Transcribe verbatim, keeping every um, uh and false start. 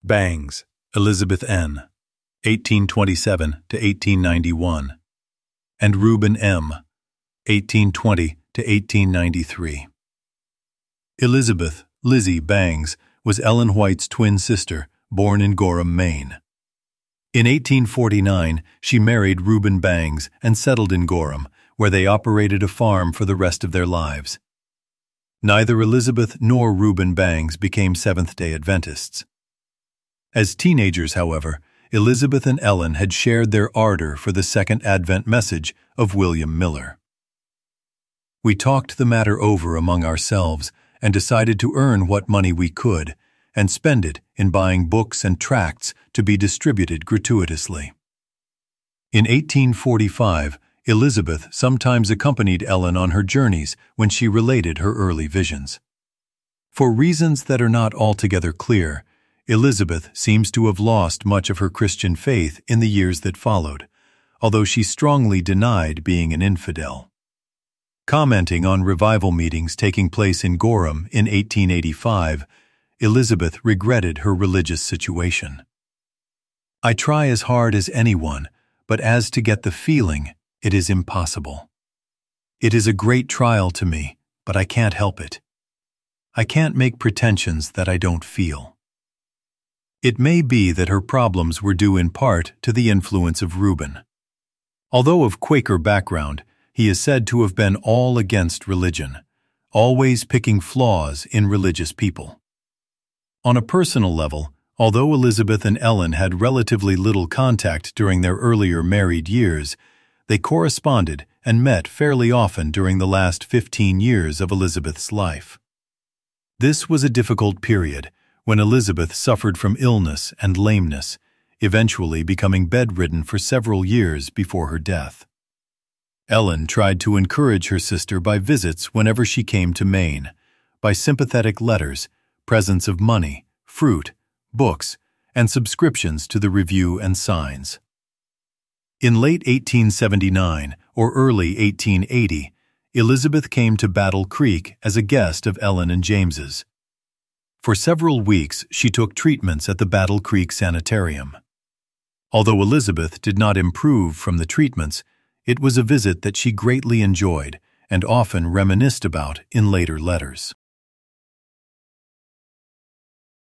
Bangs, Elizabeth N., eighteen twenty-seven to eighteen ninety-one, and Reuben M., eighteen twenty to eighteen ninety-three. Elizabeth, Lizzie Bangs, was Ellen White's twin sister, born in Gorham, Maine. In eighteen forty-nine, she married Reuben Bangs and settled in Gorham, where they operated a farm for the rest of their lives. Neither Elizabeth nor Reuben Bangs became Seventh-day Adventists. As teenagers, however, Elizabeth and Ellen had shared their ardor for the Second Advent message of William Miller. We talked the matter over among ourselves and decided to earn what money we could and spend it in buying books and tracts to be distributed gratuitously. In eighteen forty-five, Elizabeth sometimes accompanied Ellen on her journeys when she related her early visions. For reasons that are not altogether clear, Elizabeth seems to have lost much of her Christian faith in the years that followed, although she strongly denied being an infidel. Commenting on revival meetings taking place in Gorham in eighteen eighty-five, Elizabeth regretted her religious situation. "I try as hard as anyone, but as to get the feeling, it is impossible. It is a great trial to me, but I can't help it. I can't make pretensions that I don't feel." It may be that her problems were due in part to the influence of Reuben. Although of Quaker background, he is said to have been all against religion, always picking flaws in religious people. On a personal level, although Elizabeth and Ellen had relatively little contact during their earlier married years, they corresponded and met fairly often during the last fifteen years of Elizabeth's life. This was a difficult period when Elizabeth suffered from illness and lameness, eventually becoming bedridden for several years before her death. Ellen tried to encourage her sister by visits whenever she came to Maine, by sympathetic letters, presents of money, fruit, books, and subscriptions to the Review and Signs. In late eighteen seventy-nine or early eighteen eighty, Elizabeth came to Battle Creek as a guest of Ellen and James's. For several weeks, she took treatments at the Battle Creek Sanitarium. Although Elizabeth did not improve from the treatments, it was a visit that she greatly enjoyed and often reminisced about in later letters.